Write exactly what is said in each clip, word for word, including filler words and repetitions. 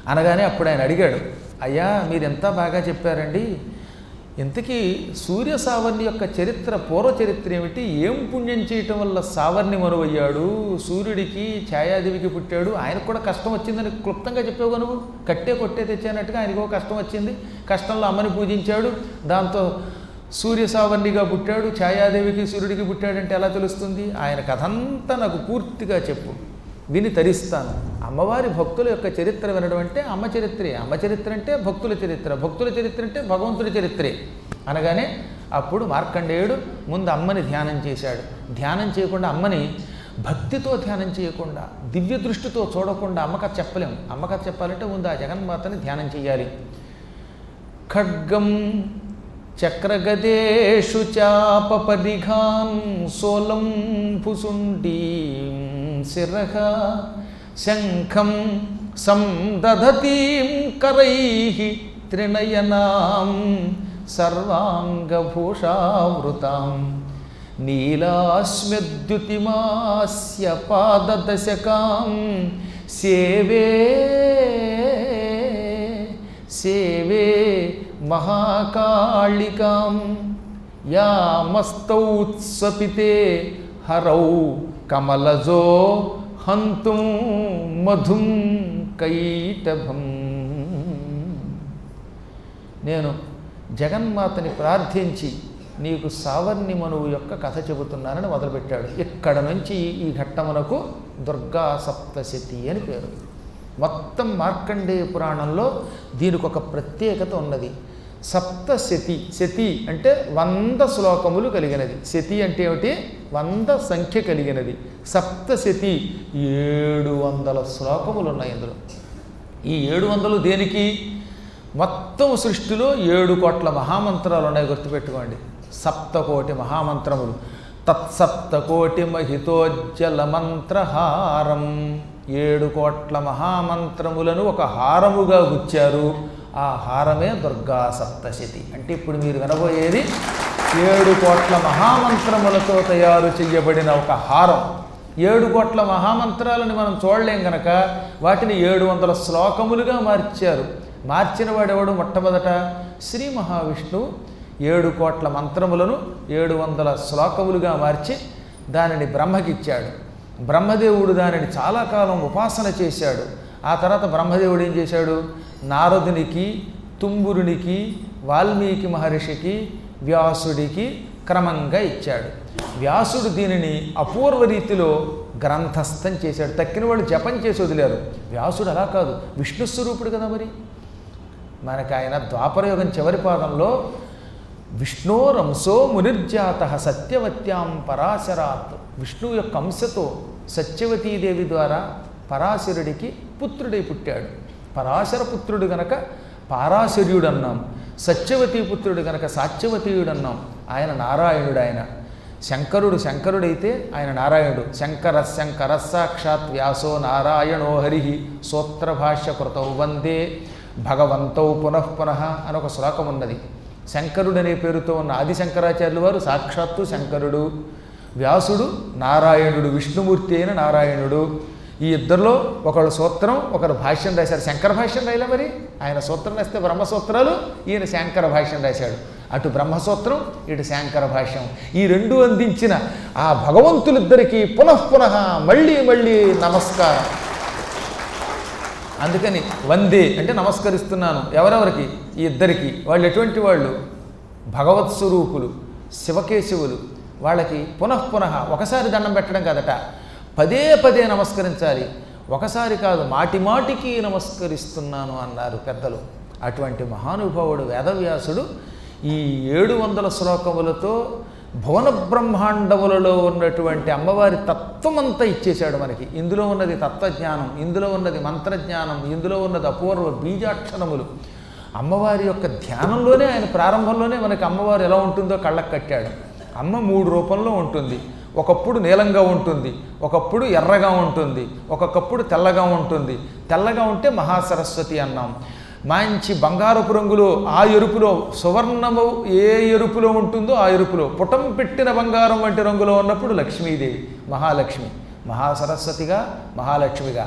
అనగానే అప్పుడు ఆయన అడిగాడు, అయ్యా మీరెంత బాగా చెప్పారండి, ఇంతకీ సూర్య సావర్ణి యొక్క చరిత్ర, పూర్వ చరిత్ర ఏమిటి? ఏం పుణ్యం చేయటం వల్ల సావర్ణి మనువయ్యాడు, సూర్యుడికి ఛాయాదేవికి పుట్టాడు, ఆయనకు కూడా కష్టం వచ్చిందని క్లుప్తంగా చెప్పావు నువ్వు. కట్టే కొట్టే తెచ్చానట్టుగా ఆయనకు కష్టం వచ్చింది, కష్టంలో అమ్మని పూజించాడు, దాంతో సూర్య సావర్ణిగా పుట్టాడు, ఛాయాదేవికి సూర్యుడికి పుట్టాడంటే ఎలా తెలుస్తుంది? ఆయన కథంతా నాకు పూర్తిగా చెప్పు, విని తరిస్తాను. అమ్మవారి భక్తుల యొక్క చరిత్ర వినడం అంటే అమ్మ చరిత్రే, అమ్మ చరిత్ర అంటే భక్తుల చరిత్ర, భక్తుల చరిత్ర అంటే భగవంతుడి చరిత్రే అనగానే అప్పుడు మార్కండేయుడు ముందు అమ్మని ధ్యానం చేశాడు. ధ్యానం చేయకుండా అమ్మని భక్తితో ధ్యానం చేయకుండా, దివ్య దృష్టితో చూడకుండా అమ్మకథ చెప్పలేము. అమ్మకథ చెప్పాలంటే ముందు ఆ జగన్మాతని ధ్యానం చేయాలి. ఖడ్గం చక్రగదేషు చాపపరిఘాన్ సోలం పుసుండీం శిరః శంఖం సందధతీం కరైః త్రినయనాం సర్వాంగభూషావృతాం నీలాస్మ్యద్యుతిమాస్య పాదదశకాం సేవే సేవే మహాకాళికాం యామస్తౌత్స్వపితే హరౌ కమలజో హంతుం మధుం కైటభం. నేను జగన్మాతని ప్రార్థించి నీకు సావర్ణి మనువు యొక్క కథ చెబుతున్నానని మొదలుపెట్టాడు. ఇక్కడ నుంచి ఈ ఘట్టమునకు దుర్గా సప్తశతి అని పేరు. మొత్తం మార్కండేయ పురాణంలో దీనికి ఒక ప్రత్యేకత ఉన్నది. సప్తశతి, శతి అంటే వంద శ్లోకములు కలిగినది. శతి అంటే ఏమిటి? వంద సంఖ్య కలిగినది. సప్తశతి ఏడు వందల శ్లోకములు ఉన్నాయి ఇందులో. ఈ ఏడు వందలు దేనికి? మొత్తం సృష్టిలో ఏడు కోట్ల మహామంత్రాలు ఉన్నాయి, గుర్తుపెట్టుకోండి. సప్తకోటి మహామంత్రములు. తత్సప్తకోటి మహితోజ్జల మంత్రహారం. ఏడు కోట్ల మహామంత్రములను ఒక హారముగా గుచ్చారు. ఆ హారమే దుర్గా సప్తశతి. అంటే ఇప్పుడు మీరు వినబోయేది ఏడు కోట్ల మహామంత్రములతో తయారు చేయబడిన ఒక హారం. ఏడు కోట్ల మహామంత్రాలని మనం చూడలేం గనక వాటిని ఏడు వందల శ్లోకములుగా మార్చారు. మార్చిన వాడెవడు? మొట్టమొదట శ్రీ మహావిష్ణువు ఏడు కోట్ల మంత్రములను ఏడు వందల శ్లోకములుగా మార్చి దానిని బ్రహ్మకిచ్చాడు. బ్రహ్మదేవుడు దానిని చాలా కాలం ఉపాసన చేశాడు. ఆ తర్వాత బ్రహ్మదేవుడు ఏం చేశాడు? నారదునికి, తుంబురునికి, వాల్మీకి మహర్షికి, వ్యాసుడికి క్రమంగా ఇచ్చాడు. వ్యాసుడు దీనిని అపూర్వ రీతిలో గ్రంథస్థం చేశాడు. తక్కిన వాళ్ళు జపం చేసి వదిలేరు. వ్యాసుడు అలా కాదు, విష్ణు స్వరూపుడు కదా. మరి మనకు ఆయన ద్వాపరయుగం చివరి పాదంలో విష్ణోరంశో మునిర్జాత సత్యవత్యాం పరాశరాత్, విష్ణువు యొక్క అంశతో సత్యవతీదేవి ద్వారా పరాశరుడికి పుత్రుడై పుట్టాడు. పరాశర పుత్రుడు గనక పారాశర్యుడు అన్నాం, సత్యవతీ పుత్రుడు గనక సాత్యవతీయుడు అన్నాం. ఆయన నారాయణుడు. ఆయన శంకరుడు శంకరుడైతే ఆయన నారాయణుడు. శంకర శంకర సాక్షాత్ వ్యాసో నారాయణో హరి సూత్రభాష్య కృతౌ వందే భగవంతౌ పునః పునః అని ఒక శ్లోకం ఉన్నది. శంకరుడనే పేరుతో ఉన్న ఆది శంకరాచార్యులు వారు సాక్షాత్తు శంకరుడు, వ్యాసుడు నారాయణుడు, విష్ణుమూర్తి అయిన నారాయణుడు. ఈ ఇద్దరిలో ఒకళ్ళు సూత్రం, ఒకరు భాష్యం రాశారు. శంకర భాష్యం రాయలే మరి. ఆయన సూత్రం రాస్తే బ్రహ్మసూత్రాలు, ఈయన శంకర భాష్యం రాశాడు. అటు బ్రహ్మసూత్రం, ఇటు శంకర భాష్యం. ఈ రెండు అందించిన ఆ భగవంతులిద్దరికీ పునః పునః మళ్ళీ మళ్ళీ నమస్కారం. అందుకని వందే అంటే నమస్కరిస్తున్నాను. ఎవరెవరికి? ఈ ఇద్దరికి. వాళ్ళు ఎటువంటి వాళ్ళు? భగవత్ స్వరూపులు, శివకేశవులు. వాళ్ళకి పునః పునః ఒకసారి దండం పెట్టడం కాదట, పదే పదే నమస్కరించాలి. ఒకసారి కాదు, మాటి మాటికి నమస్కరిస్తున్నాను అన్నారు పెద్దలు. అటువంటి మహానుభావుడు వేదవ్యాసుడు ఈ ఏడు వందల శ్లోకములతో భువన బ్రహ్మాండములలో ఉన్నటువంటి అమ్మవారి తత్వమంతా ఇచ్చేశాడు మనకి. ఇందులో ఉన్నది తత్వజ్ఞానం, ఇందులో ఉన్నది మంత్రజ్ఞానం, ఇందులో ఉన్నది అపూర్వ బీజాక్షరములు. అమ్మవారి యొక్క ధ్యానంలోనే ఆయన ప్రారంభంలోనే మనకి అమ్మవారు ఎలా ఉంటుందో కళ్ళకు కట్టాడు. అమ్మ మూడు రూపంలో ఉంటుంది. ఒకప్పుడు నీలంగా ఉంటుంది, ఒకప్పుడు ఎర్రగా ఉంటుంది, ఒక్కొక్కప్పుడు తెల్లగా ఉంటుంది. తెల్లగా ఉంటే మహాసరస్వతి అన్నాం. మంచి బంగారపు రంగులో, ఆ ఎరుపులో, సువర్ణము ఏ ఎరుపులో ఉంటుందో ఆ ఎరుపులో, పుటం పెట్టిన బంగారం వంటి రంగులో ఉన్నప్పుడు లక్ష్మీదేవి, మహాలక్ష్మి, మహాసరస్వతిగా, మహాలక్ష్మిగా.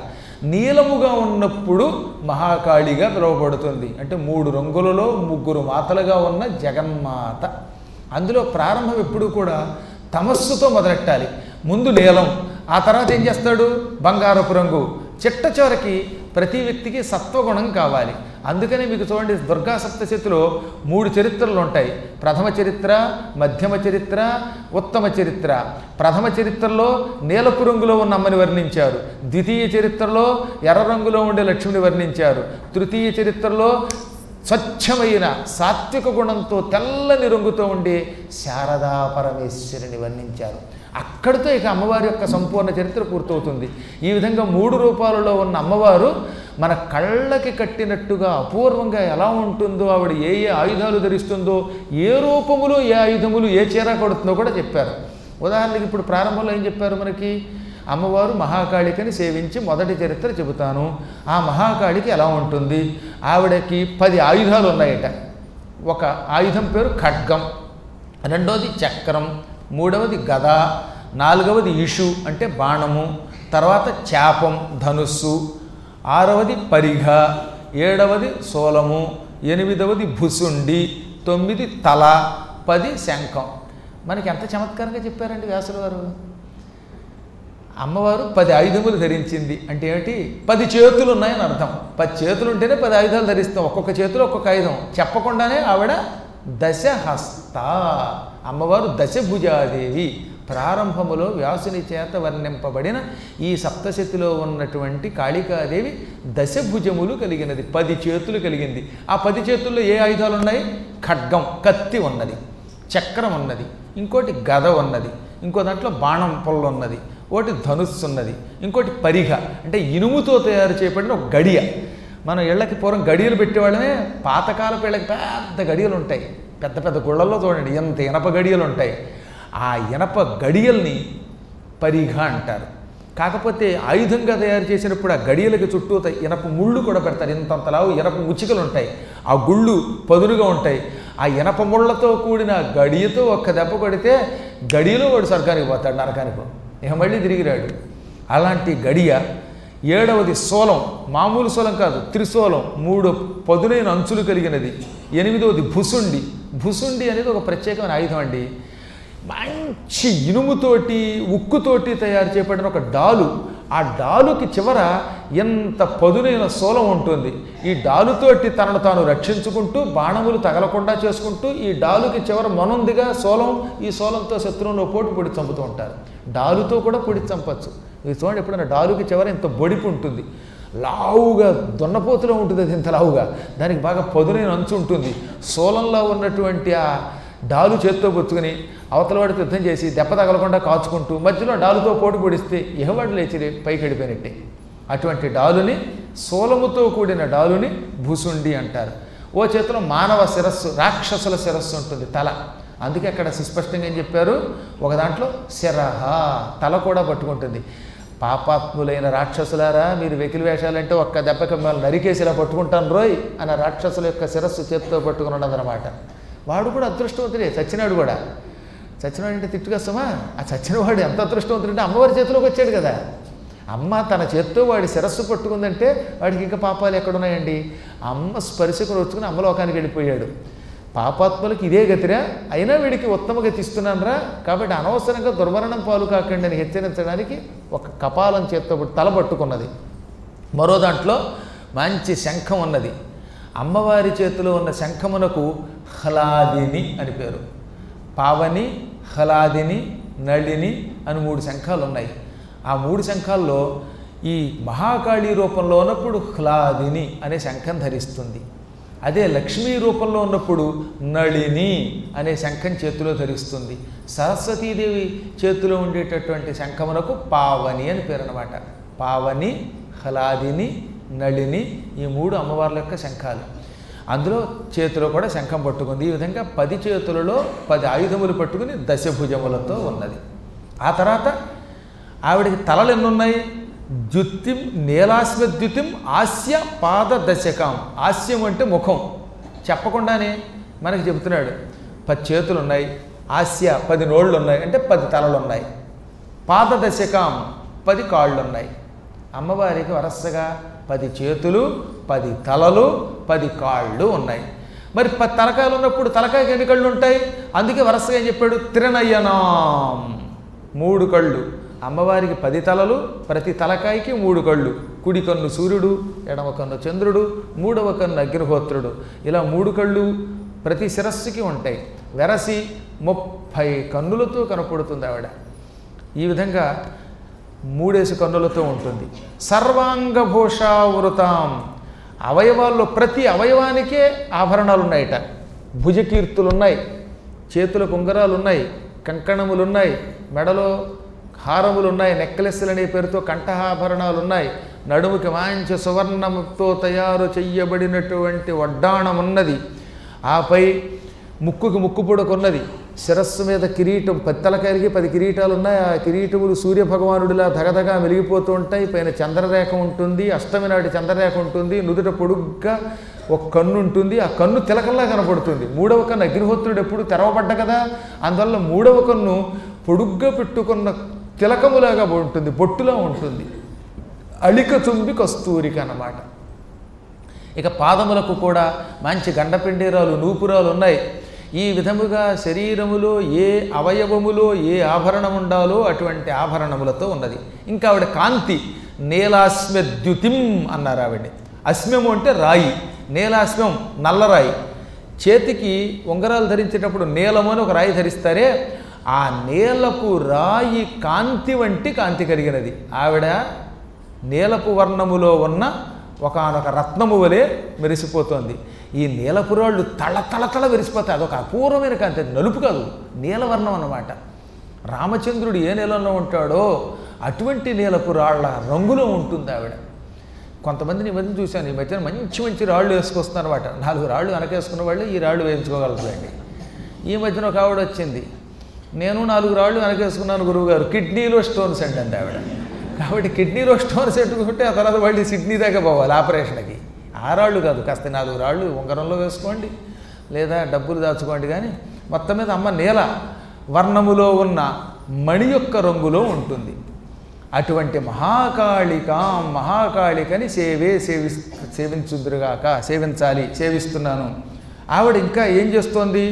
నీలముగా ఉన్నప్పుడు మహాకాళిగా పిలువబడుతుంది. అంటే మూడు రంగులలో ముగ్గురు మాతలుగా ఉన్న జగన్మాత. అందులో ప్రారంభం ఎప్పుడు కూడా తమస్సుతో మొదలెట్టాలి. ముందు నీలం, ఆ తర్వాత ఏం చేస్తాడు బంగారపు రంగు, చిట్ట చివరికి ప్రతి వ్యక్తికి సత్వగుణం కావాలి. అందుకనే మీకు చూడండి దుర్గా సప్తశతిలో మూడు చరిత్రలు ఉంటాయి. ప్రథమ చరిత్ర, మధ్యమ చరిత్ర, ఉత్తమ చరిత్ర. ప్రథమ చరిత్రలో నీలపు రంగులో ఉన్న అమ్మని వర్ణించారు. ద్వితీయ చరిత్రలో ఎర్ర రంగులో ఉండే లక్ష్మిని వర్ణించారు. తృతీయ చరిత్రలో స్వచ్ఛమైన సాత్విక గుణంతో తెల్లని రంగుతో ఉండే శారదా పరమేశ్వరిని వర్ణించారు. అక్కడితో ఇక అమ్మవారి యొక్క సంపూర్ణ చరిత్ర పూర్తవుతుంది. ఈ విధంగా మూడు రూపాలలో ఉన్న అమ్మవారు మన కళ్ళకి కట్టినట్టుగా అపూర్వంగా ఎలా ఉంటుందో, ఆవిడ ఏ ఏ ఆయుధాలు ధరిస్తుందో, ఏ రూపములో ఏ ఆయుధములు ఏ చీర కొడుతుందో కూడా చెప్పారు. ఉదాహరణకి ఇప్పుడు ప్రారంభంలో ఏం చెప్పారు మనకి, అమ్మవారు మహాకాళికని సేవించి మొదటి చరిత్ర చెబుతాను. ఆ మహాకాళికి ఎలా ఉంటుంది, ఆవిడకి పది ఆయుధాలు ఉన్నాయట. ఒక ఆయుధం పేరు ఖడ్గం, రెండవది చక్రం, మూడవది గద, నాలుగవది ఇషు అంటే బాణము, తర్వాత చాపం ధనుస్సు, ఆరవది పరిఘ, ఏడవది సోలము, ఎనిమిదవది భుసుండి, తొమ్మిది తల, పది శంఖం. మనకి ఎంత చమత్కారంగా చెప్పారండి వ్యాసుల వారు. అమ్మవారు పది ఆయుధములు ధరించింది అంటే ఏమిటి, పది చేతులు ఉన్నాయని అర్థం. పది చేతులు ఉంటేనే పది ఆయుధాలు ధరిస్తాం. ఒక్కొక్క చేతిలో ఒక్కొక్క ఆయుధం. చెప్పకుండానే ఆవిడ దశహస్త, అమ్మవారు దశభుజాదేవి. ప్రారంభములో వ్యాసుని చేత వర్ణింపబడిన ఈ సప్తశతిలో ఉన్నటువంటి కాళికాదేవి దశభుజములు కలిగినది, పది చేతులు కలిగింది. ఆ పది చేతుల్లో ఏ ఆయుధాలు ఉన్నాయి, ఖడ్గం కత్తి ఉన్నది, చక్రం ఉన్నది, ఇంకోటి గద ఉన్నది, ఇంకో దాంట్లో బాణం పొల్ల ఉన్నది, ఒకటి ధనుస్సు ఉన్నది, ఇంకోటి పరిఘ అంటే ఇనుముతో తయారు చేయబడిన ఒక గడియ. మనం ఇళ్ళకి పూర్వం గడియలు పెట్టేవాళ్ళమే. పాతకాలపు ఇళ్ళకి పెద్ద గడియలు ఉంటాయి, పెద్ద పెద్ద గుళ్ళల్లో చూడండి ఎంత ఇనప గడియలు ఉంటాయి. ఆ ఇనప గడియల్ని పరిఘ అంటారు. కాకపోతే ఆయుధంగా తయారు చేసినప్పుడు ఆ గడియలకి చుట్టూ ఇనప ముళ్ళు కూడా పెడతారు. ఇంతంతలావు ఇనప ముచ్చికలు ఉంటాయి, ఆ గుళ్ళు పదునుగా ఉంటాయి. ఆ ఇనప ముళ్ళతో కూడిన గడియతో ఒక్క దెబ్బ కొడితే గడియలో వాడు స్వర్గానికి పోతాడు, నరకానికి ఇక మళ్ళీ తిరిగిరాడు. అలాంటి గడియ. ఏడవది సోలం, మామూలు సోలం కాదు, త్రిశూలం, మూడు పదునైన అంచులు కలిగినది. ఎనిమిదవది భుసుండి. భుసుండి అనేది ఒక ప్రత్యేకమైన ఆయుధం అండి. మంచి ఇనుముతోటి ఉక్కుతోటి తయారు చేయబడిన ఒక డాలు. ఆ డాలుకి చివర ఎంత పదునైన సోలం ఉంటుంది. ఈ డాలుతోటి తనను తాను రక్షించుకుంటూ బాణములు తగలకుండా చేసుకుంటూ ఈ డాలుకి చివర మనుందిగా సోలం, ఈ సోలంతో శత్రువులో పోటు పొడి చంపుతూ ఉంటారు. డాలుతో కూడా పొడి చంపచ్చు. ఇది చూడండి, ఎప్పుడైనా డాలుకి చివర ఇంత బొడిపు ఉంటుంది, లావుగా దున్నపోతులో ఉంటుంది, అది ఇంత లావుగా, దానికి బాగా పదునైన అంచు ఉంటుంది. సోలంలో ఉన్నటువంటి ఆ డాలు చేత్తో పుచ్చుకొని అవతల వాడికి యుద్ధం చేసి దెబ్బ తగలకుండా కాచుకుంటూ మధ్యలో డాలుతో పోటు పొడిస్తే ఇహవాడు లేచి పైకి వెళ్ళిపోయినట్టే. అటువంటి డాలుని, సోలముతో కూడిన డాలుని భూసుండి అంటారు. ఓ చేతిలో మానవ శిరస్సు, రాక్షసుల శిరస్సు ఉంటుంది, తల. అందుకే అక్కడ సుస్పష్టంగా ఏం చెప్పారు, ఒక దాంట్లో శిరహ, తల కూడా పట్టుకుంటుంది. పాపాత్ములైన రాక్షసులారా, మీరు వెకిలి వేషాలంటే ఒక్క దెబ్బకి మిమ్మల్ని నరికేసి ఇలా పట్టుకుంటాను రోయ్ అన్న రాక్షసుల యొక్క శిరస్సు చేతితో పట్టుకుని ఉన్నదన్నమాట. వాడు కూడా అదృష్టవంతుడే, చచ్చినాడు కూడా. చచ్చినాడు అంటే తిట్టుకొస్తామా, ఆ చచ్చినవాడు ఎంత అదృష్టవంతుడంటే అమ్మవారి చేతిలోకి వచ్చాడు కదా. అమ్మ తన చేత్తో వాడి శిరస్సు పట్టుకుందంటే వాడికి ఇంకా పాపాలు ఎక్కడున్నాయండి. అమ్మ స్పర్శకు వచ్చుకుని అమ్మలోకానికి వెళ్ళిపోయాడు. పాపాత్ములకి ఇదే గతిరా, అయినా వీడికి ఉత్తమ గతి ఇస్తున్నానరా, కాబట్టి అనవసరంగా దుర్మరణం పాలు కాకండి అని హెచ్చరించడానికి ఒక కపాలం చేత్తో తల పట్టుకున్నది. మరో దాంట్లో మంచి శంఖం ఉన్నది. అమ్మవారి చేతిలో ఉన్న శంఖమునకు హ్లాదిని అని పేరు. పావని, హ్లాదిని, నళిని అని మూడు శంఖాలు ఉన్నాయి. ఆ మూడు శంఖాల్లో ఈ మహాకాళీ రూపంలో ఉన్నప్పుడు హ్లాదిని అనే శంఖం ధరిస్తుంది. అదే లక్ష్మీ రూపంలో ఉన్నప్పుడు నళిని అనే శంఖం చేతిలో ధరిస్తుంది. సరస్వతీదేవి చేతిలో ఉండేటటువంటి శంఖమునకు పావని అని పేరు అన్నమాట. పావని, హ్లాదిని, నళిని ఈ మూడు అమ్మవార్ల యొక్క శంఖాలు. అందులో చేతిలో కూడా శంఖం పట్టుకుంది. ఈ విధంగా పది చేతులలో పది ఆయుధములు పట్టుకుని దశభుజములతో ఉన్నది. ఆ తర్వాత ఆవిడికి తలలు ఎన్నున్నాయి, ద్యుతిం నీలాశ్వద్యుతిం ఆస్య పాద దశకం. ఆస్యం అంటే ముఖం. చెప్పకుండానే మనకి చెబుతున్నాడు, పది చేతులు ఉన్నాయి, ఆస్య పది నోళ్ళు ఉన్నాయి అంటే పది తలలు ఉన్నాయి, పాద దశకం పది కాళ్ళు ఉన్నాయి. అమ్మవారికి వరసగా పది చేతులు, పది తలలు, పది కాళ్ళు ఉన్నాయి. మరి పది తలకాయలు ఉన్నప్పుడు తలకాయకి ఎన్ని కళ్ళు ఉంటాయి? అందుకే వరసగా ఏం చెప్పాడు? త్రినయనాం, మూడు కళ్ళు. అమ్మవారికి పది తలలు, ప్రతి తలకాయకి మూడు కళ్ళు. కుడి కన్ను సూర్యుడు, ఎడమ కన్ను చంద్రుడు, మూడవ కన్ను అగ్నిహోత్రుడు. ఇలా మూడు కళ్ళు ప్రతి శిరస్సుకి ఉంటాయి. వెరసి ముప్పై కన్నులతో కనపడుతుంది ఆవిడ. ఈ విధంగా మూడేసి కన్నులతో ఉంటుంది. సర్వాంగభూషావృతాం, అవయవాల్లో ప్రతి అవయవానికే ఆభరణాలు ఉన్నాయట. భుజకీర్తులు ఉన్నాయి, చేతులకు ఉంగరాలు ఉన్నాయి, కంకణములున్నాయి, మెడలో హారములు ఉన్నాయి, నెక్లెస్లు అనే పేరుతో కంఠాభరణాలు ఉన్నాయి, నడుముకి మంచి సువర్ణముతో తయారు చెయ్యబడినటువంటి వడ్డాణం ఉన్నది. ఆపై ముక్కుకి ముక్కు పొడకున్నది, శిరస్సు మీద కిరీటం, పది తలకాయలకి పది కిరీటాలు ఉన్నాయి. ఆ కిరీటములు సూర్యభగవానుడిలా ధగధగా మెలిగిపోతూ ఉంటాయి. పైన చంద్రరేఖ ఉంటుంది, అష్టమి నాటి చంద్రరేఖ ఉంటుంది, నుదుట పొడుగ్గా ఒక కన్ను ఉంటుంది, ఆ కన్ను తిలకల్లా కనపడుతుంది. మూడవ కన్ను అగ్నిహోత్రుడు ఎప్పుడు తెరవబడ్డ కదా, అందువల్ల మూడవ కన్ను పొడుగ్గా పెట్టుకున్న తిలకములాగా ఉంటుంది, బొట్టులా ఉంటుంది. అళిక చుంబి కస్తూరిక అన్నమాట. ఇక పాదములకు కూడా మంచి గండపిండీరాలు, నూపురాలు ఉన్నాయి. ఈ విధముగా శరీరములో ఏ అవయవములో ఏ ఆభరణం ఉండాలో అటువంటి ఆభరణములతో ఉన్నది. ఇంకా ఆవిడ కాంతి నీలాస్మ్యద్యుతిం అన్నారు ఆవిడ. అస్మ్యము అంటే రాయి, నీలాస్మ్యం నల్లరాయి. చేతికి ఉంగరాలు ధరించేటప్పుడు నీలము అని ఒక రాయి ధరిస్తారే, ఆ నీలపు రాయి కాంతి వంటి కాంతి కలిగినది. ఆవిడ నీలపు వర్ణములో ఉన్న ఒకానొక రత్నము వలె మెరిసిపోతోంది. ఈ నీలపురాళ్ళు తళ తళ తళ మెరిసిపోతాయి. అదొక అపూర్వమైన కాంతి, నలుపు కాదు, నీలవర్ణం అన్నమాట. రామచంద్రుడు ఏ నీలంలో ఉంటాడో అటువంటి నీలపు రాళ్ల రంగులో ఉంటుంది ఆవిడ. కొంతమందిని ఈ మధ్యన చూశాను, ఈ మధ్యన మంచి మంచి రాళ్ళు వేసుకొస్తున్నారు అనమాట. నాలుగు రాళ్ళు వెనకేసుకున్న వాళ్ళు ఈ రాళ్ళు వేయించుకోగలరులేండి. ఈ మధ్యన ఒక ఆవిడ వచ్చింది, నేను నాలుగు రాళ్ళు వెనకేసుకున్నాను గురువుగారు, కిడ్నీలో స్టోన్స్ అండి అండి ఆవిడ. కాబట్టి కిడ్నీలో స్టోన్స్ పెట్టుకుంటే ఆ తర్వాత వాళ్ళు సిడ్నీ దాకా పోవాలి ఆపరేషన్కి. ఆ రాళ్ళు కాదు, కాస్త నాలుగు రాళ్ళు ఉంగరంలో వేసుకోండి లేదా డబ్బులు దాచుకోండి. కానీ మొత్తం మీద అమ్మ నీల వర్ణములో ఉన్న మణి యొక్క రంగులో ఉంటుంది. అటువంటి మహాకాళిక మహాకాళికని సేవే సేవి సేవించుదురుగాక, సేవించాలి, సేవిస్తున్నాను. ఆవిడ ఇంకా ఏం చేస్తోంది?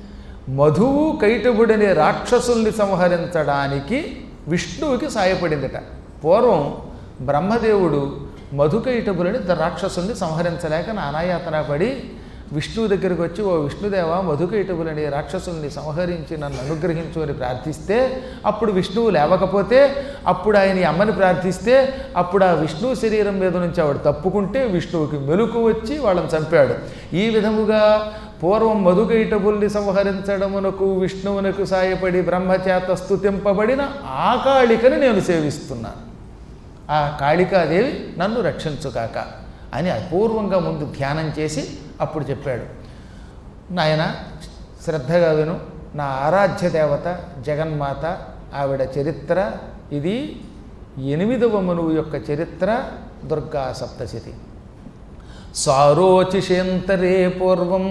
మధువు కైటబుడనే రాక్షసుల్ని సంహరించడానికి విష్ణువుకి సాయపడిందట. పూర్వం బ్రహ్మదేవుడు మధుకైటబులని రాక్షసుల్ని సంహరించలేక నానాయాతన పడి విష్ణువు దగ్గరికి వచ్చి, ఓ విష్ణుదేవ, మధుకైటబులని రాక్షసుల్ని సంహరించి నన్ను అనుగ్రహించు అని ప్రార్థిస్తే, అప్పుడు విష్ణువు లేవకపోతే అప్పుడు ఆయన ఈ అమ్మని ప్రార్థిస్తే అప్పుడు ఆ విష్ణువు శరీరం మీద నుంచి ఆవిడ తప్పుకుంటే విష్ణువుకి మెలుకు వచ్చి వాళ్ళని చంపాడు. ఈ విధముగా పూర్వం మధుకైటబుల్ని సంహరించడమునకు విష్ణువునకు సాయపడి బ్రహ్మచేత స్తుతింపబడిన ఆ కాళికని నేను సేవిస్తున్నాను. ఆ కాళికాదేవి నన్ను రక్షించుగాక అని అపూర్వంగా ముందు ధ్యానం చేసి అప్పుడు చెప్పాడు, నాయన శ్రద్ధగా విను, నా ఆరాధ్య దేవత జగన్మాత ఆవిడ చరిత్ర ఇది. ఎనిమిదవ మనువు యొక్క చరిత్ర దుర్గా సప్తశతి. సారోచిషేంతరే పూర్వం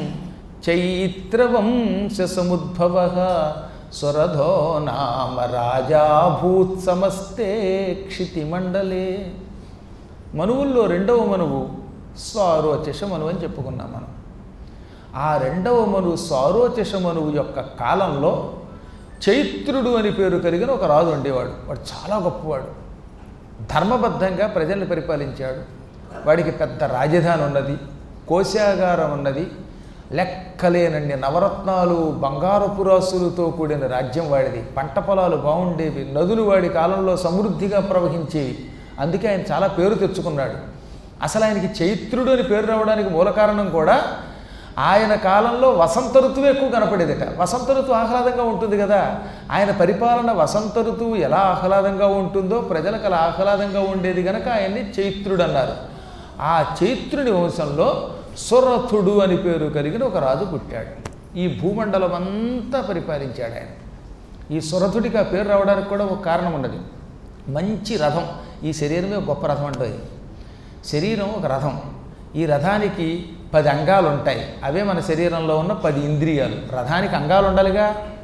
చైత్రవంశసముద్భవ సురధో నామ రాజాభూత్ సమస్తే క్షితిమండలే. మనువుల్లో రెండవ మనువు సారోచిష మనువు అని చెప్పుకున్నాం మనం. ఆ రెండవ మనువు సారోచిష మనువు యొక్క కాలంలో చైత్రుడు అని పేరు కలిగిన ఒక రాజు ఉండేవాడు. వాడు చాలా గొప్పవాడు, ధర్మబద్ధంగా ప్రజల్ని పరిపాలించాడు. వాడికి పెద్ద రాజధాని ఉన్నది, కోశాగారం ఉన్నది, లెక్కలేనన్ని నవరత్నాలు బంగారపు రాసులతో కూడిన రాజ్యం వాడిది. పంట పొలాలు బాగుండేవి, నదులు వాడి కాలంలో సమృద్ధిగా ప్రవహించేవి. అందుకే ఆయన చాలా పేరు తెచ్చుకున్నాడు. అసలు ఆయనకి చైత్రుడు అని పేరు రావడానికి మూల కారణం కూడా ఆయన కాలంలో వసంత ఋతువు ఎక్కువ కనపడేదట. వసంత ఋతువు ఆహ్లాదంగా ఉంటుంది కదా, ఆయన పరిపాలన వసంత ఋతువు ఎలా ఆహ్లాదంగా ఉంటుందో ప్రజలకు అలా ఆహ్లాదంగా ఉండేది కనుక ఆయన్ని చైత్రుడు అన్నారు. ఆ చైత్రుని వంశంలో సురథుడు అని పేరు కలిగిన ఒక రాజు పుట్టాడు. ఈ భూమండలం అంతా పరిపాలించాడు ఆయన. ఈ సురథుడికి ఆ పేరు రావడానికి కూడా ఒక కారణం ఉన్నది. మంచి రథం, ఈ శరీరమే గొప్ప రథం అంటుంది. శరీరం ఒక రథం, ఈ రథానికి పది అంగాలు ఉంటాయి. అవే మన శరీరంలో ఉన్న పది ఇంద్రియాలు. రథానికి అంగాలు ఉండాలిగా,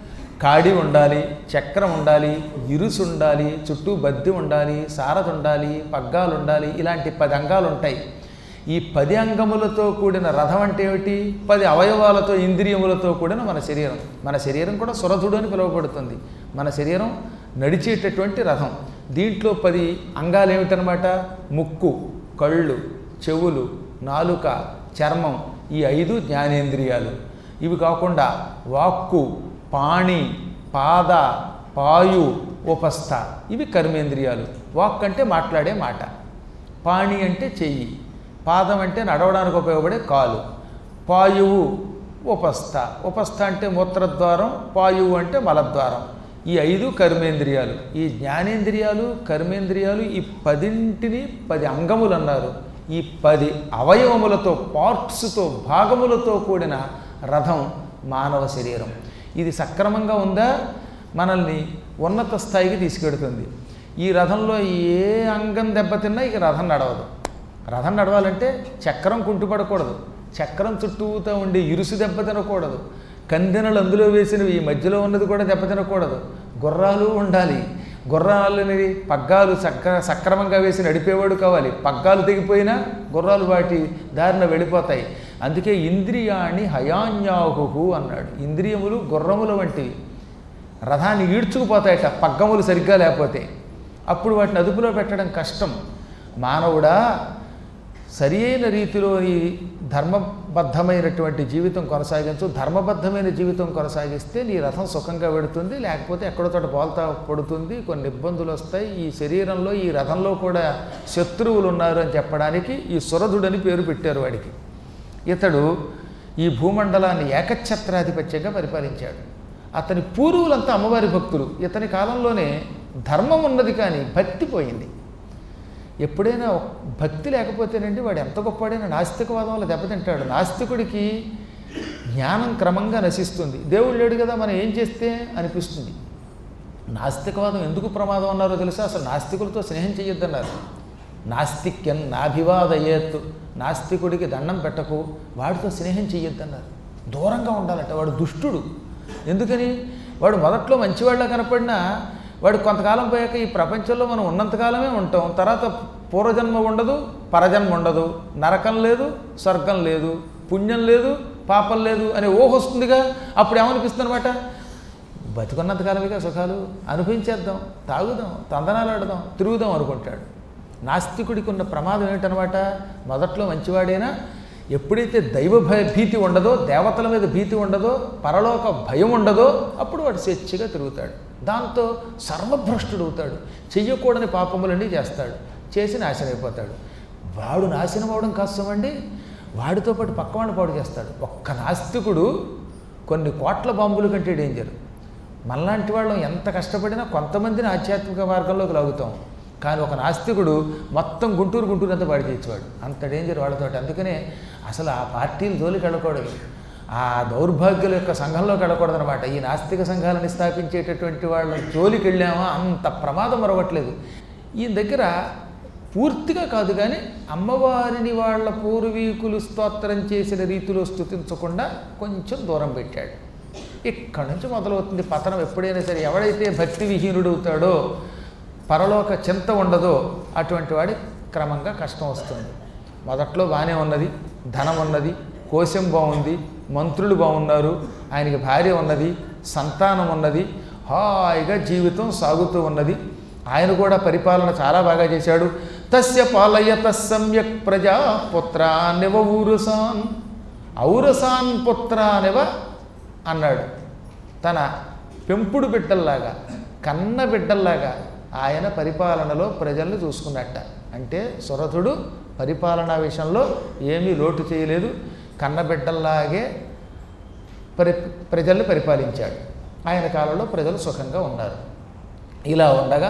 కాడి ఉండాలి, చక్రం ఉండాలి, ఇరుసు ఉండాలి, చుట్టూ బద్ది ఉండాలి, సారథి ఉండాలి, పగ్గాలు ఉండాలి, ఇలాంటి పది అంగాలు ఉంటాయి. ఈ పది అంగములతో కూడిన రథం అంటే ఏమిటి? పది అవయవాలతో ఇంద్రియములతో కూడిన మన శరీరం. మన శరీరం కూడా సురథుడు అని పిలువబడుతుంది. మన శరీరం నడిచేటటువంటి రథం. దీంట్లో పది అంగాలు ఏమిటనమాట? ముక్కు, కళ్ళు, చెవులు, నాలుక, చర్మం, ఈ ఐదు జ్ఞానేంద్రియాలు. ఇవి కాకుండా వాక్కు, పాణి, పాద, పాయు, ఉపస్థ, ఇవి కర్మేంద్రియాలు. వాక్ అంటే మాట్లాడే మాట, పాణి అంటే చెయ్యి, పాదం అంటే నడవడానికి ఉపయోగపడే కాలు, పాయువు ఉపస్థ, ఉపస్థ అంటే మూత్రద్వారం, పాయువు అంటే మలద్వారం. ఈ ఐదు కర్మేంద్రియాలు. ఈ జ్ఞానేంద్రియాలు, కర్మేంద్రియాలు, ఈ పదింటిని పది అంగములు అన్నారు. ఈ పది అవయవములతో, పార్ట్స్తో, భాగములతో కూడిన రథం మానవ శరీరం. ఇది సక్రమంగా ఉందా మనల్ని ఉన్నత స్థాయికి తీసుకెడుతుంది. ఈ రథంలో ఏ అంగం దెబ్బతిన్నా ఇక రథం నడవదు. రథం నడవాలంటే చక్రం కుంటుపడకూడదు, చక్రం చుట్టూతో ఉండి ఇరుసు దెబ్బతినకూడదు, కందెనలు అందులో వేసినవి ఈ మధ్యలో ఉన్నది కూడా దెబ్బతినకూడదు. గుర్రాలు ఉండాలి, గుర్రాలని పగ్గాలు సక్ర సక్రమంగా వేసి నడిపేవాడు కావాలి. పగ్గాలు తెగిపోయినా గుర్రాలు వాటి దారిన వెళ్ళిపోతాయి. అందుకే ఇంద్రియాణి హయాన్యాహు అన్నాడు. ఇంద్రియములు గుర్రముల వంటివి, రథాన్ని ఈడ్చుకుపోతాయట పగ్గములు సరిగ్గా లేకపోతే. అప్పుడు వాటిని అదుపులో పెట్టడం కష్టం. మానవుడా, సరి అయిన రీతిలో ఈ ధర్మబద్ధమైనటువంటి జీవితం కొనసాగించు. ధర్మబద్ధమైన జీవితం కొనసాగిస్తే నీ రథం సుఖంగా పెడుతుంది, లేకపోతే ఎక్కడో చోట బోల్తా పడుతుంది, కొన్ని ఇబ్బందులు వస్తాయి. ఈ శరీరంలో, ఈ రథంలో కూడా శత్రువులు ఉన్నారు అని చెప్పడానికి ఈ సురధుడని పేరు పెట్టారు వాడికి. ఇతడు ఈ భూమండలాన్ని ఏకఛత్రాధిపత్యంగా పరిపాలించాడు. అతని పూర్వులంతా అమ్మవారి భక్తులు. ఇతని కాలంలోనే ధర్మం ఉన్నది కానీ భక్తి పోయింది. ఎప్పుడైనా భక్తి లేకపోతేనండి వాడు ఎంత గొప్పవాడైనా నాస్తికవాదం వల్ల దెబ్బతింటాడు. నాస్తికుడికి జ్ఞానం క్రమంగా నశిస్తుంది. దేవుడు లేడు కదా, మనం ఏం చేస్తే అనిపిస్తుంది. నాస్తికవాదం ఎందుకు ప్రమాదం అన్నారో తెలుసా? అసలు నాస్తికులతో స్నేహం చేయొద్దన్నారు. నాస్తిక్యం నాభివాదయేత్, నాస్తికుడికి దండం పెట్టకు, వాడితో స్నేహం చేయొద్దన్నారు. దూరంగా ఉండాలట. వాడు దుష్టుడు. ఎందుకని? వాడు మొదట్లో మంచివాళ్ళ కనపడినా వాడు కొంతకాలం పోయాక ఈ ప్రపంచంలో మనం ఉన్నంతకాలమే ఉంటాం. తర్వాత పూర్వజన్మ ఉండదు, పరజన్మ ఉండదు, నరకం లేదు, స్వర్గం లేదు, పుణ్యం లేదు, పాపం లేదు అనే ఊహ వస్తుందిగా. అప్పుడు ఏమనిపిస్తుంది అనమాట? బతుకున్నంతకాలమేగా సుఖాలు, అనుభవించేద్దాం, తాగుదాం, తందనాలు ఆడదాం, తిరుగుదాం అనుకుంటాడు. నాస్తికుడికి ఉన్న ప్రమాదం ఏంటనమాట? మొదట్లో మంచివాడైనా ఎప్పుడైతే దైవ భయ భీతి ఉండదో, దేవతల మీద భీతి ఉండదో, పరలోక భయం ఉండదో, అప్పుడు వాడు స్వేచ్ఛగా తిరుగుతాడు. దాంతో సర్వభ్రష్టుడు అవుతాడు. చెయ్యకూడని పాపములన్నీ చేస్తాడు, చేసి నాశనం అయిపోతాడు. వాడు నాశనం అవడం కష్టమండి, వాడితో పాటు పక్కవాడిని పాడు చేస్తాడు. ఒక్క నాస్తికుడు కొన్ని కోట్ల బాంబుల కంటే డేంజర్. మనలాంటి వాళ్ళం ఎంత కష్టపడినా కొంతమందిని ఆధ్యాత్మిక మార్గంలోకి లాగుతాం. కానీ ఒక నాస్తికుడు మొత్తం గుంటూరు గుంటూరు అంతా పాడు చేయించేవాడు. అంత డేంజర్ వాళ్ళతో. అందుకనే అసలు ఆ పార్టీలు జోలికి వెళ్ళకూడదు, ఆ దౌర్భాగ్యుల యొక్క సంఘంలోకి వెళ్ళకూడదు అనమాట. ఈ నాస్తిక సంఘాలను స్థాపించేటటువంటి వాళ్ళ జోలికి వెళ్ళామా అంత ప్రమాదం మరవట్లేదు. ఈయన దగ్గర పూర్తిగా కాదు కానీ అమ్మవారిని వాళ్ళ పూర్వీకులు స్తోత్రం చేసిన రీతిలో స్తుతించకుండా కొంచెం దూరం పెట్టాడు. ఇక్కడి నుంచి మొదలవుతుంది పతనం. ఎప్పుడైనా సరే ఎవడైతే భక్తి విహీనుడవుతాడో, పరలోక చింత ఉండదో, అటువంటి వాడి క్రమంగా కష్టం వస్తుంది. మొదట్లో బాగానే ఉన్నది, ధనం ఉన్నది, కోశం బాగుంది, మంత్రులు బాగున్నారు, ఆయనకి భార్య ఉన్నది, సంతానం ఉన్నది, హాయిగా జీవితం సాగుతూ ఉన్నది. ఆయన కూడా పరిపాలన చాలా బాగా చేశాడు. తస్య పాలయత సమ్యక్ ప్రజా పుత్రానివ ఊరుసాన్, ఔరసాన్ పుత్రానివ అన్నాడు. తన పెంపుడు బిడ్డల్లాగా, కన్న బిడ్డల్లాగా ఆయన పరిపాలనలో ప్రజల్ని చూసుకున్నట్ట. అంటే సురథుడు పరిపాలనా విషయంలో ఏమీ లోటు చేయలేదు, కన్నబిడ్డల్లాగే పరి ప్రజల్ని పరిపాలించాడు. ఆయన కాలంలో ప్రజలు సుఖంగా ఉన్నారు. ఇలా ఉండగా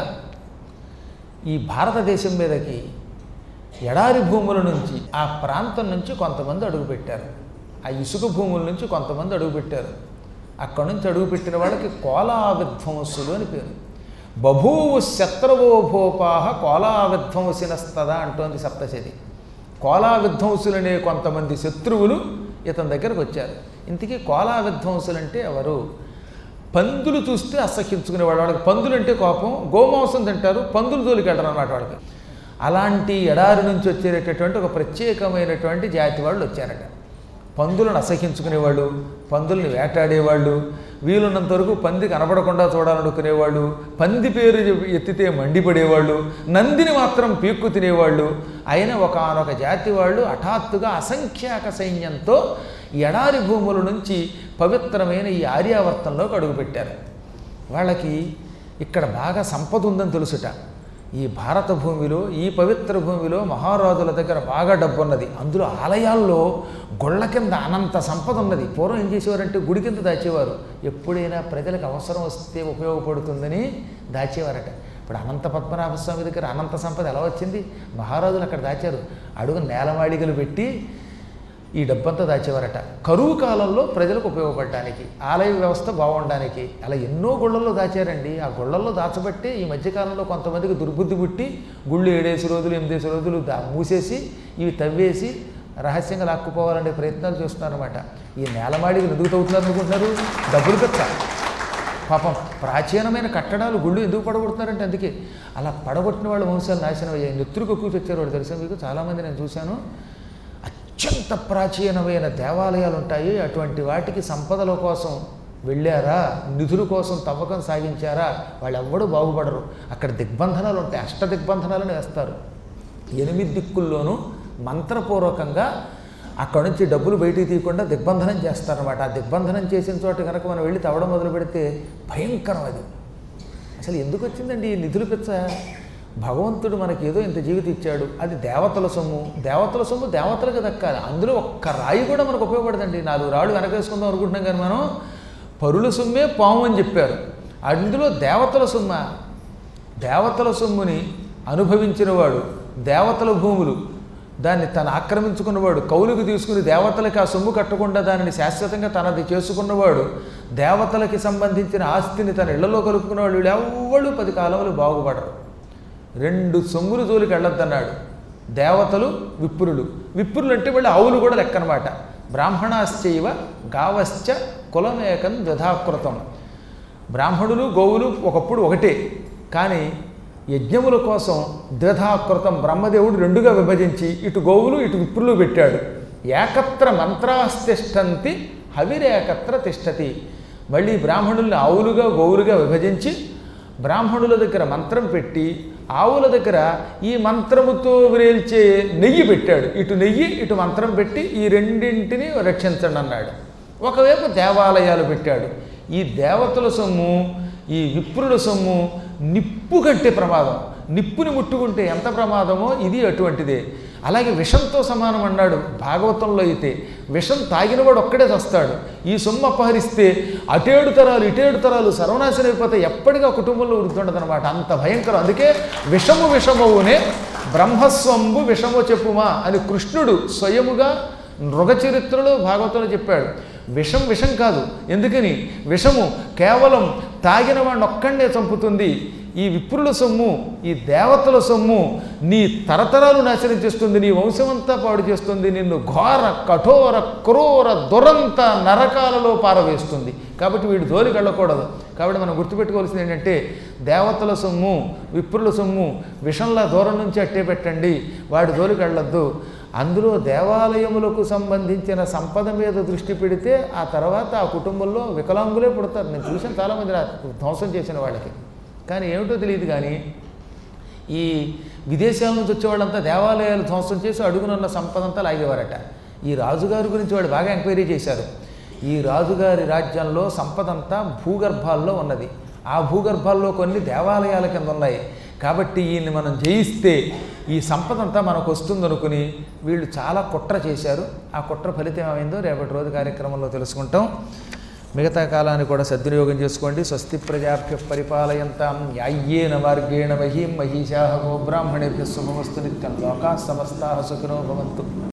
ఈ భారతదేశం మీదకి ఎడారి భూముల నుంచి, ఆ ప్రాంతం నుంచి కొంతమంది అడుగుపెట్టారు. ఆ ఇసుక భూముల నుంచి కొంతమంది అడుగుపెట్టారు. అక్కడి నుంచి అడుగుపెట్టిన వాళ్ళకి కోలా విధ్వంసులు అని పేరు. బభూవు శత్రవో భోపాహ కోలా విధ్వంసినస్తదా అంటోంది సప్తశతి. కోలా విధ్వంసులనే కొంతమంది శత్రువులు ఇతని దగ్గరకు వచ్చారు. ఇంతకీ కోలా విధ్వంసులంటే ఎవరు? పందులు చూస్తే అసహ్యించుకునేవాడు. వాళ్ళకి పందులు అంటే కోపం, గోమాంసం తింటారు, పందులు జోలికి వెళ్ళరు అన్నమాట వాళ్ళకి. అలాంటి ఎడారి నుంచి వచ్చేటటువంటి ఒక ప్రత్యేకమైనటువంటి జాతి వాళ్ళు వచ్చారట. పందులను అసహ్యించుకునేవాళ్ళు, పందుల్ని వేటాడేవాళ్ళు, వీలున్నంత వరకు పంది కనబడకుండా చూడాలనుకునేవాళ్ళు, పంది పేరు ఎత్తితే మండిపడేవాళ్ళు, నందిని మాత్రం పీక్కు తినేవాళ్ళు. అయిన ఒకానొక జాతి వాళ్ళు హఠాత్తుగా అసంఖ్యాక సైన్యంతో ఎడారి భూముల నుంచి పవిత్రమైన ఈ ఆర్యావర్తంలోకి అడుగుపెట్టారు. వాళ్ళకి ఇక్కడ బాగా సంపద ఉందని తెలుసుట. ఈ భారత భూమిలో, ఈ పవిత్ర భూమిలో మహారాజుల దగ్గర బాగా డబ్బు ఉన్నది. అందులో ఆలయాల్లో గొళ్ళ కింద అనంత సంపద ఉన్నది. పూర్వం ఏం చేసేవారంటే గుడి కింద దాచేవారు. ఎప్పుడైనా ప్రజలకు అవసరం వస్తే ఉపయోగపడుతుందని దాచేవారట. ఇప్పుడు అనంత పద్మనాభ స్వామి దగ్గర అనంత సంపద ఎలా వచ్చింది? మహారాజులు అక్కడ దాచారు. అడుగు నేలమాళిగలు పెట్టి ఈ డబ్బంతా దాచేవారట. కరువు కాలంలో ప్రజలకు ఉపయోగపడడానికి, ఆలయ వ్యవస్థ బాగుండడానికి. అలా ఎన్నో గుళ్ళల్లో దాచారండి. ఆ గుళ్ళల్లో దాచబట్టే ఈ మధ్యకాలంలో కొంతమందికి దుర్బుద్ధి పుట్టి గుళ్ళు ఏడేసి రోజులు ఎనిమిదేసి రోజులు దా మూసేసి ఇవి తవ్వేసి రహస్యంగా లాక్కుపోవాలనే ప్రయత్నాలు చేస్తున్నారన్నమాట. ఈ నేలమాడికి ఎందుకు తవ్వుతున్నారు అనుకుంటున్నారు? డబ్బులు పెద్ద పాపం. ప్రాచీనమైన కట్టడాలు గుళ్ళు ఎందుకు పడగొడుతున్నారంటే అందుకే. అలా పడగొట్టిన వాళ్ళ వంశాలు నాశనం అయ్యాయి. నెత్తురుకు కూర్చి వచ్చారు వాళ్ళు. తెలుసా మీకు? చాలామంది నేను చూశాను. అత్యంత ప్రాచీనమైన దేవాలయాలు ఉంటాయి, అటువంటి వాటికి సంపదల కోసం వెళ్ళారా, నిధుల కోసం తవ్వకం సాగించారా, వాళ్ళు ఎవ్వడూ బాగుపడరు. అక్కడ దిగ్బంధనాలు ఉంటాయి, అష్ట దిగ్బంధనాలను వేస్తారు. ఎనిమిది దిక్కుల్లోనూ మంత్రపూర్వకంగా అక్కడ నుంచి డబ్బులు బయటికి తీయకుండా దిగ్బంధనం చేస్తారన్నమాట. ఆ దిగ్బంధనం చేసిన చోట కనుక మనం వెళ్ళి తవ్వడం మొదలు పెడితే భయంకరం అది. అసలు ఎందుకు వచ్చిందండి ఈ నిధులు పిచ్చ? భగవంతుడు మనకి ఏదో ఇంత జీవితం ఇచ్చాడు, అది దేవతల సొమ్ము. దేవతల సొమ్ము దేవతలకు దక్కాలి. అందులో ఒక్క రాయి కూడా మనకు ఉపయోగపడదండి. నాలుగు రాళ్ళు వెనకేసుకుందాం అనుకుంటున్నాం కానీ మనం పరుల సొమ్మే పాము అని చెప్పారు. అందులో దేవతల సొమ్మ. దేవతల సొమ్ముని అనుభవించినవాడు, దేవతల భూములు దాన్ని తను ఆక్రమించుకున్నవాడు, కౌలుకు తీసుకుని దేవతలకి ఆ సొమ్ము కట్టకుండా దానిని శాశ్వతంగా తనది చేసుకున్నవాడు, దేవతలకి సంబంధించిన ఆస్తిని తన ఇళ్లలో కలుపుకున్నవాడు, వీళ్ళు ఎవ్వడు పది కాలంలో బాగుపడరు. రెండు సొమ్ములు జోలికి వెళ్ళొద్దన్నాడు. దేవతలు, విప్రులు. విప్రులు అంటే మళ్ళీ ఆవులు కూడా లెక్కనమాట. బ్రాహ్మణాశ్చైవ గావశ్చ కులమేకం ద్వధాకృతం. బ్రాహ్మణులు గోవులు ఒకప్పుడు ఒకటే, కానీ యజ్ఞముల కోసం ద్వధాకృతం బ్రహ్మదేవుడు రెండుగా విభజించి ఇటు గోవులు ఇటు విప్రులు పెట్టాడు. ఏకత్ర మంత్రాస్తిష్టంతి హవిరేకత్ర తిష్టతి. మళ్ళీ బ్రాహ్మణుల్ని ఆవులుగా గోవులుగా విభజించి బ్రాహ్మణుల దగ్గర మంత్రం పెట్టి ఆవుల దగ్గర ఈ మంత్రముతో విరేల్చే నెయ్యి పెట్టాడు. ఇటు నెయ్యి ఇటు మంత్రం పెట్టి ఈ రెండింటిని రక్షించండి అన్నాడు. ఒకవైపు దేవాలయాలు పెట్టాడు. ఈ దేవతల సొమ్ము, ఈ విప్రుల సొమ్ము నిప్పు కంటే ప్రమాదం. నిప్పుని ముట్టుకుంటే ఎంత ప్రమాదమో ఇది అటువంటిదే. అలాగే విషంతో సమానం అన్నాడు భాగవతంలో. అయితే విషం తాగినవాడు ఒక్కడే చస్తాడు. ఈ సొమ్ము అపహరిస్తే అటేడు తరాలు ఇటేడు తరాలు సర్వనాశనం అయిపోతే ఎప్పటికీ ఆ కుటుంబంలో వృద్ధుండదనమాట. అంత భయంకరం. అందుకే విషము విషమవునే బ్రహ్మస్వంబు విషము చెప్పుమా అని కృష్ణుడు స్వయముగా మృగ చరిత్రలో భాగవతంలో చెప్పాడు. విషం విషం కాదు. ఎందుకని? విషము కేవలం తాగిన వాడిని ఒక్కడే చంపుతుంది. ఈ విప్రుల సొమ్ము, ఈ దేవతల సొమ్ము నీ తరతరాలు నాశనం చేస్తుంది, నీ వంశమంతా పాడు చేస్తుంది, నిన్ను ఘోర కఠోర క్రూర దురంత నరకాలలో పారవేస్తుంది. కాబట్టి వీడు జోలికి వెళ్ళకూడదు. కాబట్టి మనం గుర్తుపెట్టుకోవాల్సింది ఏంటంటే దేవతల సొమ్ము, విప్రుల సొమ్ము విషంలా దూరం నుంచి అట్టే పెట్టండి, వాడి జోలికి వెళ్ళొద్దు. అందులో దేవాలయములకు సంబంధించిన సంపద మీద దృష్టి పెడితే ఆ తర్వాత ఆ కుటుంబంలో వికలాంగులే పుడతారు. నేను చూసాను చాలామంది ధ్వంసం చేసిన వాళ్ళకి. కానీ ఏమిటో తెలియదు, కానీ ఈ విదేశాల నుంచి వచ్చే వాళ్ళంతా దేవాలయాలు ధ్వంసం చేసి అడుగునున్న సంపద అంతా లాగేవారట. ఈ రాజుగారి గురించి వాళ్ళు బాగా ఎంక్వైరీ చేశారు. ఈ రాజుగారి రాజ్యంలో సంపద అంతా భూగర్భాల్లో ఉన్నది. ఆ భూగర్భాల్లో కొన్ని దేవాలయాల కింద ఉన్నాయి. కాబట్టి ఈయన్ని మనం జయిస్తే ఈ సంపద అంతా మనకు వస్తుందనుకుని వీళ్ళు చాలా కుట్ర చేశారు. ఆ కుట్ర ఫలితం ఏమైందో రేపటి రోజు కార్యక్రమంలో తెలుసుకుంటాం. మిగతా కాలాన్ని కూడా సద్వినియోగం చేసుకోండి. స్వస్తి ప్రజాభ్య పరిపాలయంతాం న్యాయ్యేన మార్గేణ మహీం మహిషాః గోబ్రాహ్మణేభ్యः శుభమస్తు నిత్యం. లోకాః సమస్తాః సుఖినో భవంతు.